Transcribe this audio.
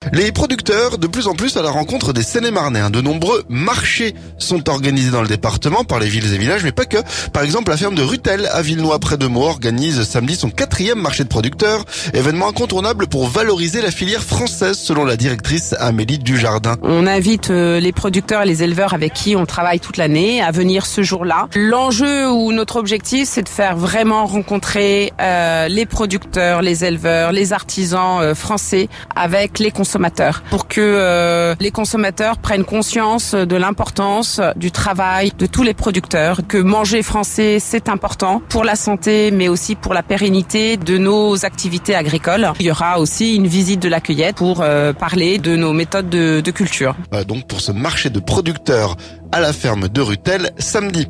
Les producteurs, de plus en plus à la rencontre des Seine-et-Marnais. De nombreux marchés sont organisés dans le département par les villes et villages, mais pas que. Par exemple, la ferme de Ruttel à Villenoix près de Meaux organise samedi son 4e marché de producteurs. Événement incontournable pour valoriser la filière française, selon la directrice Amélie Dujardin. On invite les producteurs et les éleveurs avec qui on travaille toute l'année à venir ce jour-là. L'enjeu ou notre objectif, c'est de faire vraiment rencontrer les producteurs, les éleveurs, les artisans français avec les consommateurs pour que les consommateurs prennent conscience de l'importance du travail de tous les producteurs, que manger français, c'est important pour la santé, mais aussi pour la pérennité de nos activités agricoles. Il y aura aussi une visite de la cueillette pour parler de nos méthodes de culture. Donc pour ce marché de producteurs à la ferme de Ruttel samedi.